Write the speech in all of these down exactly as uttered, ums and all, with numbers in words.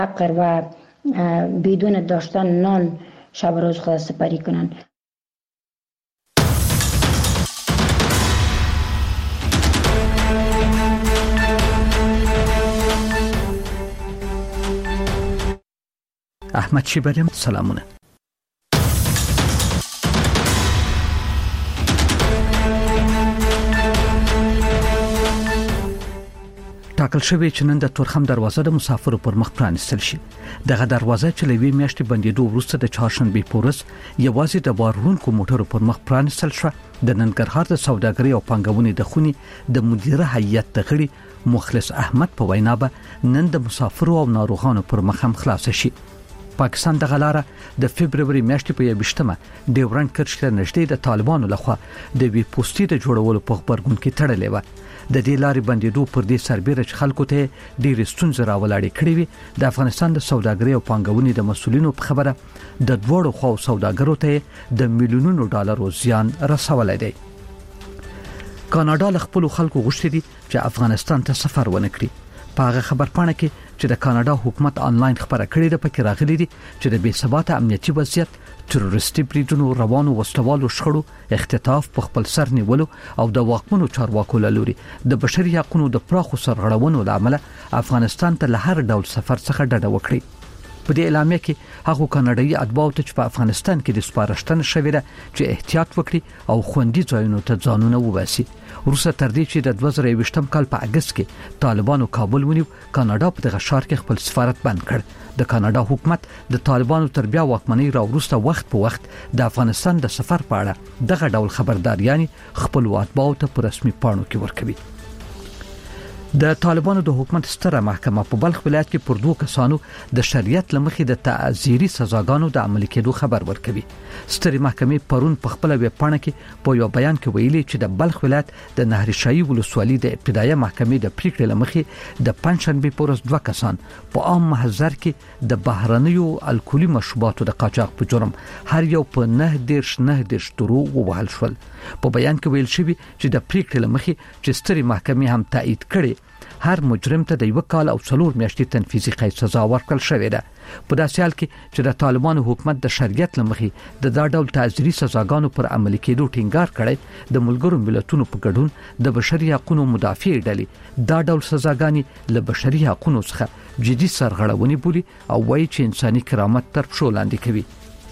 فقر و بدون داشتن نان شب روز خود سپری کنند. احمد شیبری، سلامونه. ټاکل شوی چې نن د تورخم دروازه د مسافرو پر مخ پرانیستل شي. دغه دروازه چې لوي میاشتې بندیدو وروسته د چهارشنبه پورس یوازې د بارونکو موټرو پر مخ پرانیستل شو. د ننګرهار د سوداګرۍ او پانګونې د خوني د مدیره هیئت د غړي مخلص احمد په وینا به نن د مسافرو او ناروغانو پر مخ هم خلاص شي. پاکستان د غلاره د فبرवरी میاشتې په یوشتمه ډیورنډ کرښ ته نږدې د طالبانو لخوا د وی پوسټي د جوړولو په خبرګون کې تړلې و. د دې لارې بندیدو پر دې سربېره چې خلکو ته ډېر ستونزې راولاړې کړې وي. د افغانستان د سوداګرۍ او پانګونې د مسولینو په خبره د دوړو خو سوداګرو ته د میلیونونو ډالرو زیان رسولای دی. کاناډا له خپل خلکو غوښتي دي چې افغانستان ته سفر ونه کړي. په هغه خبرپاڼه کې چې د کاناډا حکومت آنلاین خبره کړې ده پکې راغلي دي چې د بې ثبات امنیتي وضعیت، تروریستي بریدونو، روانو وسلوالو شخړو، اختطاف، په خپل سر نیولو او د واکمنو چارواکو له لوري د بشري حقوقو د پراخو سرغړونو لامل افغانستان ته له هر ډول سفر څخه ډډه وکړي. په دې اعلامیه کې هغه کاناډایي اتباعو ته چې په افغانستان کې د سپارښتنه شوې ده چې احتیاط وکړي او خوندي ځایونو ته ځانونه وباسي. وروسته تر دې چې د دوه زره یوویشتم کال په اگست کې طالبانو کابل ونیو، کاناډا په دغه ښار کې خپل سفارت بند کړ. د کاناډا حکومت د طالبانو تر بیا واکمنۍ را وروسته وخت په وخت د افغانستان د سفر په اړه دغه ډول خبرداريان خپل اتباعو ته په رسمي پاڼو کې ورکوي. د طالبانو د حکومت ستره محکمه په بلخ ولایت کې پر دوه کسانو د شریعت لمخې د تعزیري سزاګانو د عملي کېدو خبر ورکوي. ستره محکمې پرون په خپل ویب پاڼه کې په یو بیان کې ویلي چې د بلخ ولایت د نهرشاهي ولسوالۍ د ابتدایي محکمې د پریکړې لمخې د پنځشنبه پورس دوه کسان په عام محضر کې د بهرنیو الکولي مشروباتو د قاچاق په جرم هر یو په نه دیرش نه دیرش درو ووهل شول. په بیان کې ویل شوی چې د پریکړې لمخې چې ستره محکمې هم تایید کړي هر مجرم ته د یو کال او څلور میاشتې تنفیذي قید سزا ورکړل شوې ده. په داسې حال کې چې د طالبانو حکومت د شریعت لمخې د دا ډول تعزیري سزاګانو پر عملي کېدو ټینګار کړي، د ملګرو ملتونو په ګډون د بشري حقوقو مدافع ډلې دا ډول سزاګانې له بشري حقوقو څخه جدي سرغړونې بولي او وایي چې انساني کرامت تر پښو لاندې کوي.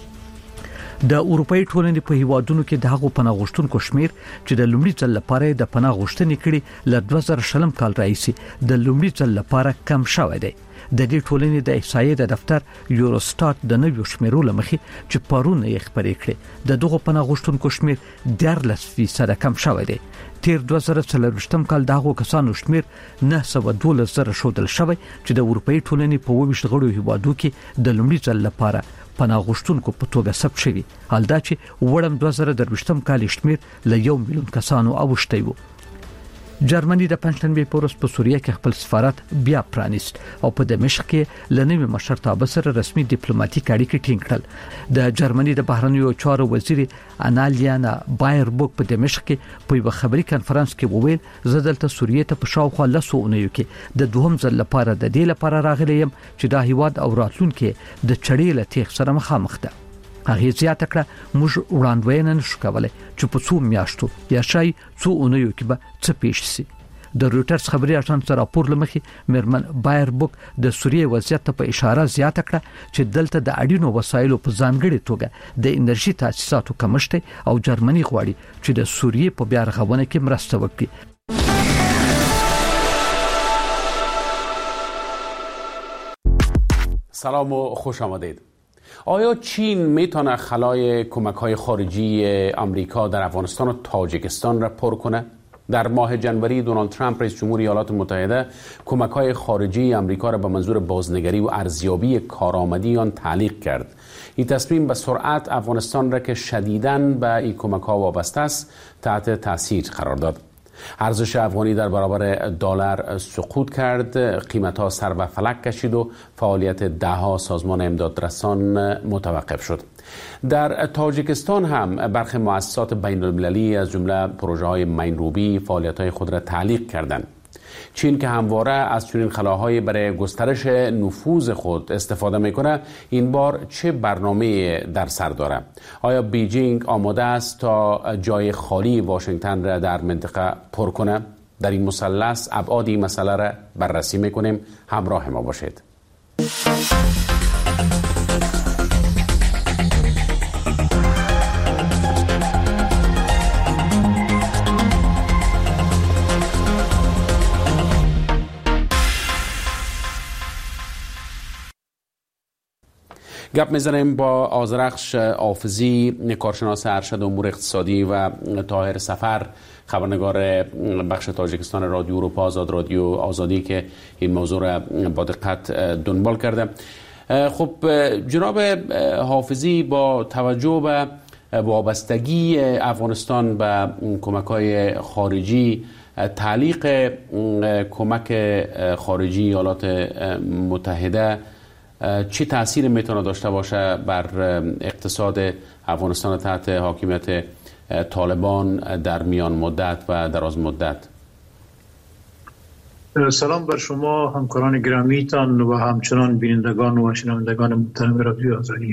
د اروپאי ټولنې په هیوادونو کې د هغو پناه غوښتونکو شمیر چې د لومړي ځل لپاره د پناه غوښتنې کړي له دوه زره شلم کال راهیسې د لومړي ځل لپاره کم شوی دی. د دې ټولنې د احصایې د دفتر یوروسټات د نویو شمیرو لمخې چې پرون یې خبرې کړې د دغه پناه غوښتونکو شمیر دیارلس فیصد کم شوی دی. تیر دوه زره څلورویشتم کال دغه کسانو شمیر نه سوه دولس زره شودل شوی چې د اروپאי ټولنې په ویشت غړو هیوادو کې د لومړي ځل لپاره پناه غوښتونکو په توګه ثبت شوی. حال دا چې وړم دوه زره درویشتم کال شمیر له یو میلیون کسانو اوښتی وو. جرمني د پنځشنبه پورس په سوریه کې خپل سفارت بیا پرانیست او په دمشق کې لنوي مشرتابه سره رسمي ډیپلوماټیک اړیکې ټینګ کړل. د جرمني د بهرنیو چارو وزیر انالیانا بایربوک په دمشق کې په یو خبري کانفرنس کې وویل زه دلته سوریه ته په شاوخوا لسو اونیو کې د دوهم ځل لپاره د دې لپاره راغلی یم چې دا هیواد او راتلونکي د چړې له تیغ سره مخامخ ده. هغه زیاته کړه موږ وړاندوینه نشو کولای چې په څو میاشتو یا شای څو اونیو کې به څه پیښ شي. د رويټرز خبري اژانس راپور لمخې میرمن بایربوک د سوریه وضعیت ته په اشاره زیاته کړه چې دلته د اړینو وسایلو په ځانګړي توګه د انرژي تاسیساتو کمښت او جرمني غواړي چې د سوریه په بیا رغونه کې مرسته وکړي. سلام و خوش آمدید. آیا چین میتونه خلای کمک‌های خارجی آمریکا در افغانستان و تاجیکستان را پر کنه؟ در ماه جنوری دونالد ترامپ رئیس جمهور ایالات متحده کمک‌های خارجی آمریکا را به منظور بازنگری و ارزیابی کارآمدی آن تعلیق کرد. این تصمیم به سرعت افغانستان را که شدیداً به این کمک‌ها وابسته است تحت تاثیر قرار داد. ارزش افغانی در برابر دلار سقوط کرد، قیمت‌ها سر به فلک کشید و فعالیت ده‌ها سازمان امدادرسان متوقف شد. در تاجیکستان هم برخی مؤسسات بین‌المللی از جمله پروژه‌های مین روبی فعالیت‌های خود را تعلیق کردند. چین که همواره از چنین خلاهای برای گسترش نفوذ خود استفاده میکنه، این بار چه برنامه در سر داره؟ آیا بیجینگ آماده است تا جای خالی واشنگتن را در منطقه پر کنه؟ در این مثلث ابعاد این مسئله را بررسی میکنیم. همراه ما باشید. گپ میزنیم با آذرخش حافظی، کارشناس ارشد امور اقتصادی، و طاهر سفر، خبرنگار بخش تاجیکستان رادیو اروپا آزاد، رادیو آزادی، که این موضوع را با دقت دنبال کرده. خب جناب حافظی، با توجه به وابستگی افغانستان به کمک‌های خارجی، تعلیق کمک خارجی ایالات متحده چه تأثیر میتونه داشته باشه بر اقتصاد افغانستان تحت حاکمیت طالبان در میان مدت و دراز مدت؟ سلام بر شما همکاران گرامیتان و همچنان بینندگان و شنوندگان محترم رادیو آزادی.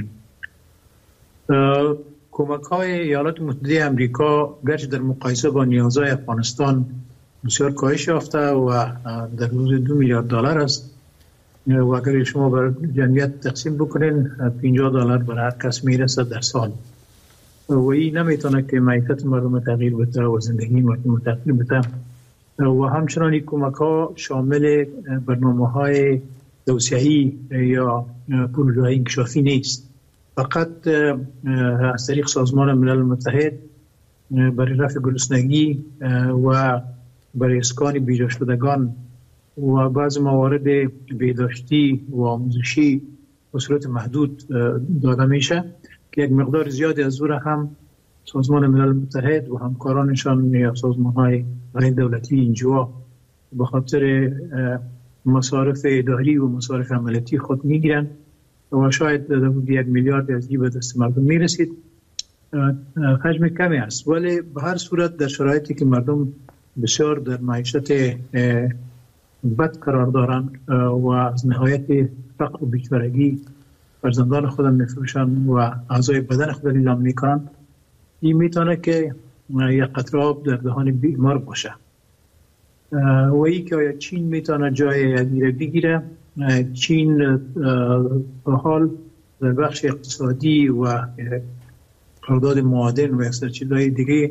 کمک های ایالات متحده آمریکا گرچه در مقایسه با نیازهای افغانستان بسیار کاهش یافته و در حدود دو میلیارد دلار است، و اگر شما بر جمعیت تقسیم بکنین پنجاه دلار بر هر کس میرسه در سال، و این نمیتونه که معیشت مردم تغییر بده و زندگی مردم تغییر بده. و همچنان این کمک ها شامل برنامه های توسعه‌ای یا پروژه های انکشافی نیست، فقط از طریق سازمان ملل متحد برای رفع گرسنگی و برای اسکان بیجا شدگان و بعض موارد بهداشتی و آموزشی به صورت محدود داده میشه که یک مقدار زیادی از او را هم سازمان ملل متحد و همکارانشان یا سازمان‌های غیر دولتی اینجا به خاطر مصارف اداری و مصارف عملیاتی خود میگیرن و شاید یک میلیارد از این به دست مردم میرسید. حجم کمی است، ولی به هر صورت در شرایطی که مردم بسیار در معیشت بد قرار دارن و از نهایت فقر و بیچارگی فرزندان خودم میفروشن و اعضای بدن خود اعلام میکنن، این میتونه که یک قطره آب در دهان بیمار باشه. و ای که آیا چین میتونه جای ادیره بگیره؟ چین به حال در بخش اقتصادی و قرارداد معادن و سرچینه‌های دیگه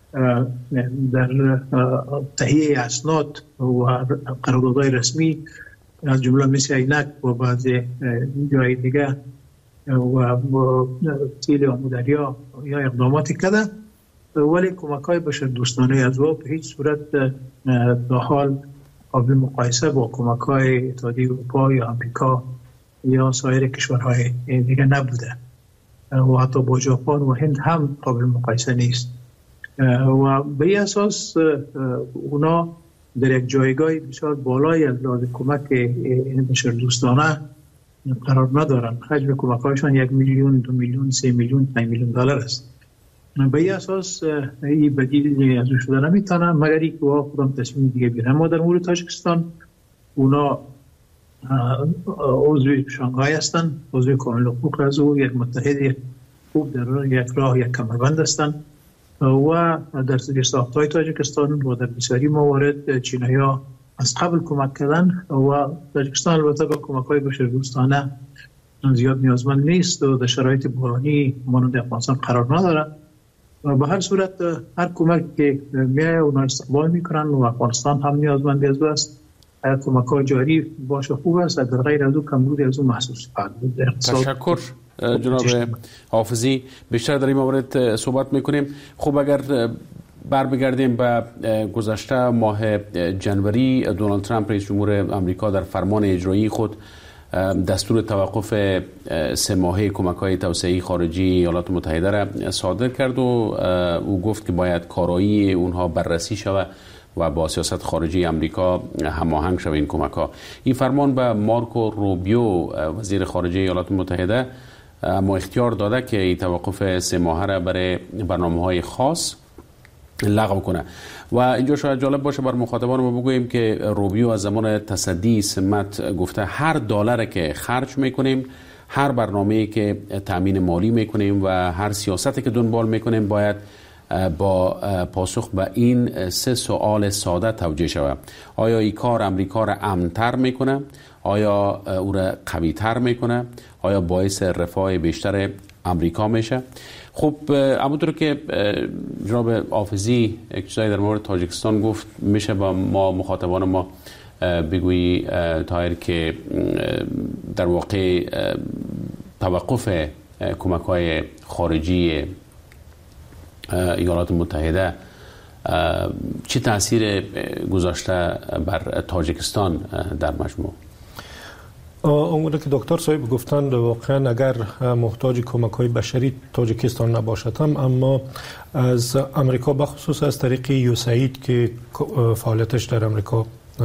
در تهیه اسناد و قراردادهای رسمی از جمله مثل عینک و بعض جای دیگه و تیل آمودریا یا اقداماتی کرده، ولی کمک های بشر دوستانه از او به هیچ صورت در حال قابل مقایسه با کمک های اتحادیه اروپا یا امریکا یا سایر کشورهای دیگه نبوده و حتی با ژاپن و هند هم قابل مقایسه نیست. و به این اساس اونا در یک جایگاه بسیار بالای از لحاظ کمک بشر دوستانه قرار ندارن. حجم کمک هایشان یک میلیون، دو میلیون، سه میلیون، پنج میلیون دلار است. به این اساس این بدیل از شده نمیتونه مگر اینکه خودم تصمیم دیگه بگیرن. ما در مورد تاجیکستان اونا عضو شانگهای هستن، عضو کامل حقوق از او، یک متحد خوب در یک راه یک کمربند هستن و در ساختهای تاجیکستان و در بسیاری موارد چینایی‌ها از قبل کمک کردن و تاجیکستان البته با کمک‌های بشردوستانه زیاد نیازمند نیست و در شرایط بحرانی مانند افغانستان قرار نداره. و به هر صورت هر کمک که میایه اونا استقبال میکنن و افغانستان هم نیازمند از است. هر کمک‌ها جاری باشه خوب است، در غیر از او کمبود از او محسوس خواهد بود. تشکر جناب حافظی، بیشتر در این مورد صحبت میکنیم. خب اگر بر بگردیم به گذشته ماه جنوری، دونالد ترامپ رئیس جمهور آمریکا در فرمان اجرایی خود دستور توقف سه ماهه کمک‌های توسعه‌ای خارجی ایالات متحده را صادر کرد و او گفت که باید کارایی اونها بررسی شود و با سیاست خارجی آمریکا هماهنگ شود این کمک‌ها. این فرمان به مارکو روبیو وزیر خارجه ایالات متحده اما اختیار داده که این توقف سه ماهه را برای برنامه‌های خاص لغو کنه. و اینجا شاید جالب باشه بر مخاطبان ما بگوییم که روبیو از زمان تصدی سمت گفته هر دلاری که خرج میکنیم، هر برنامه‌ای که تامین مالی میکنیم و هر سیاستی که دنبال میکنیم باید با پاسخ به این سه سوال ساده توجیه شود. آیا این کار امریکا را امن‌تر میکنه؟ آیا او را قوی‌تر میکنه؟ آیا باعث رفاه بیشتر امریکا میشه؟ خب همونطور که جناب حافظی یک چیزایی در مورد تاجیکستان گفت، میشه با ما مخاطبان ما بگویی طاهر که در واقع توقف کمک‌های خارجی ایالات متحده چه تاثیر گذاشته بر تاجیکستان در مجموع؟ اونگونه که دکتر صاحب گفتند واقعا اگر محتاج کمک‌های بشری تاجیکستان نباشد هم، اما از امریکا بخصوص از طریق یوساید که فعالیتش در امریکا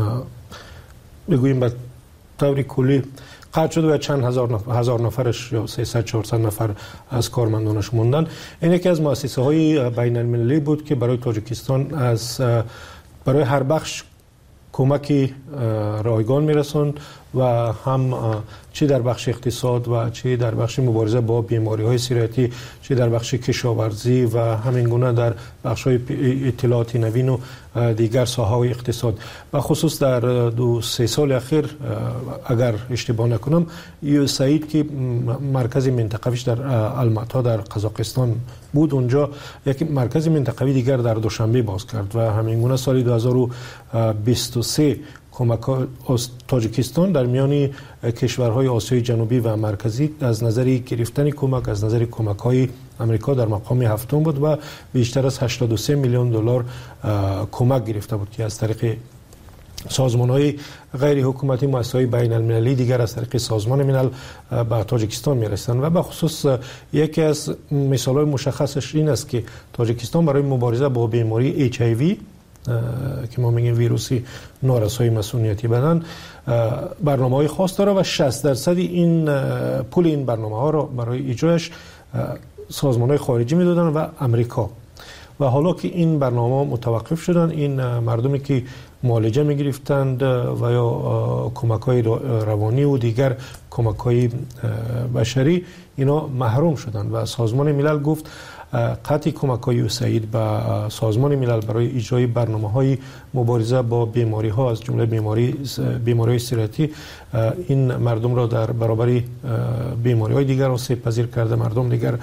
بگوییم به طور کلی قطع شده و چند هزار نفر هزار نفرش یا سیصد چهارصد نفر از کارمندانش موندن. این یکی از مؤسسه های بین المللی بود که برای تاجیکستان از برای هر بخش کمکی رایگان میرسوند و هم چه در بخش اقتصاد و چه در بخش مبارزه با بیماری های سیرتی، چه در بخش کشاورزی و همین گونه در بخش های اطلاعاتی نوین و دیگر ساحه های اقتصاد. و خصوص در دو سه سال اخیر اگر اشتباه نکنم یوساید که مرکز منطقویش در الماتا در قزاقستان بود، اونجا یک مرکز منطقوی دیگر در دوشنبه باز کرد و همین گونه سال دو هزار و بیست و سه کمک تاجیکستان در میان کشورهای آسیای جنوبی و مرکزی از نظر گرفتن کمک از نظر کمک‌های امریکا در مقام هفتم بود و بیشتر از هشتاد و سه میلیون دلار کمک گرفته بود که از طریق سازمان‌های غیر حکومتی، مؤسسه‌های بین المللی دیگر از طریق سازمان ملل به تاجیکستان می‌رسند. و به خصوص یکی از مثال‌های مشخصش این است که تاجیکستان برای مبارزه با بیماری اچ آی وی که ما میگیم ویروسی نارسایی مسئولیتی بدن برنامه‌های خاص داره و شصت درصد این پول این برنامه‌ها را برای اجرایش سازمان‌های خارجی میدادن و امریکا. و حالا که این برنامه متوقف شدن، این مردمی که معالجه می‌گرفتند و یا کمک‌های روانی و دیگر کمک‌های بشری اینا محروم شدند و سازمان ملل گفت قطع کمک‌های یوساید به سازمان ملل برای اجرای برنامه‌های مبارزه با بیماری‌ها از جمله بیماری بیماری‌های سیرتی این مردم را در برابر بیماری‌های دیگر آسیب پذیر کرده. مردم دیگر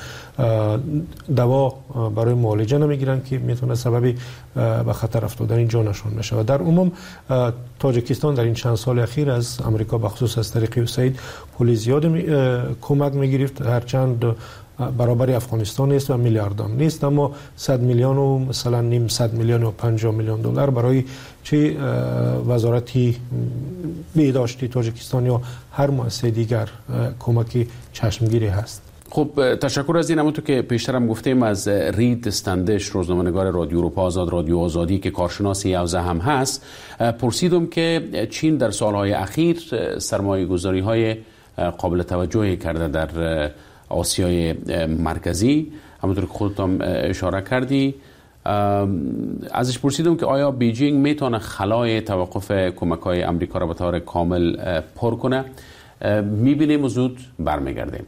دوا برای معالجه نمی‌گیرند که میتونه سبب به خطر افتادن جانشان بشه. و در عموم تاجیکستان در این چند سال اخیر از امریکا بخصوص از طریق یوساید پول زیاد کمک می‌گرفت، هرچند برابر افغانستان است و میلیاردان نیست، اما صد میلیون و مثلا نیم صد میلیون و پنجاه میلیون دلار برای چه وزارتی بهداشتی تاجیکستان یا هر مؤسسه دیگر کمک چشمگیری هست. خب تشکر از این. همونطور که پیشترم گفتیم از رید استندش، روزنامه‌نگار رادیو اروپا آزاد، رادیو آزادی که کارشناس یوزه هم هست، پرسیدم که چین در سالهای اخیر سرمایه‌گذاری‌های قابل توجهی کرده در آسیای مرکزی، همونطور که خودتم اشاره کردی. ازش پرسیدم که آیا بیجینگ میتونه خلای توقف کمک‌های امریکا را به طور کامل پر کنه. میبینیم و زود برمیگردیم.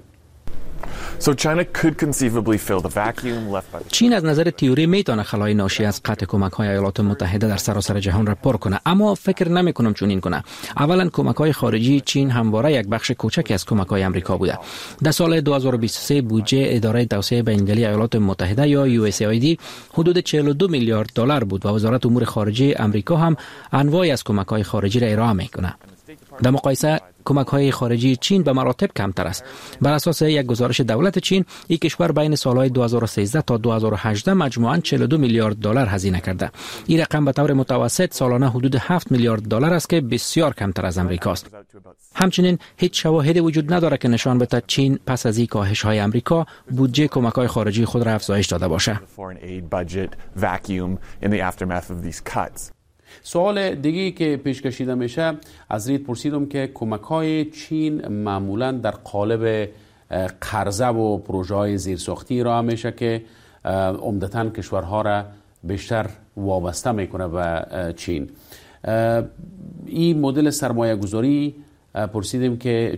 چین از نظر تئوری میتونه خلای ناشی از قطع کمک‌های ایالات متحده در سراسر جهان را پر کنه، اما فکر نمی کنم چنین کنه. اولا کمک‌های خارجی چین همواره یک بخش کوچکی از کمک‌های آمریکا بوده. در سال دو هزار و بیست و سه بودجه اداره توسعه بین‌المللی ایالات متحده یا یو اس ای آی دی حدود چهل و دو میلیارد دلار بود و وزارت امور خارجه آمریکا هم انواعی از کمک‌های خارجی را ارائه میکنه. در مقایسه کمک‌های خارجی چین به مراتب کمتر است. بر اساس یک گزارش دولت چین، این کشور بین سالهای دو هزار و سیزده تا دو هزار و هجده مجموعاً چهل و دو میلیارد دلار هزینه کرده. این رقم به طور متوسط سالانه حدود هفت میلیارد دلار است که بسیار کمتر از امریکاست. همچنین هیچ شواهدی وجود ندارد که نشان بده چین پس از این کاهش‌های امریکا بودجه کمک‌های خارجی خود را افزایش داده باشه. سوال دیگه‌ای که پیش کشیده میشه، از رید پرسیدم که کمک‌های چین معمولاً در قالب قرضه و پروژه‌های زیرساختی ارائه میشه که عمدتاً کشورها را بیشتر وابسته میکنه به چین. این مدل سرمایه گذاری پرسیدیم که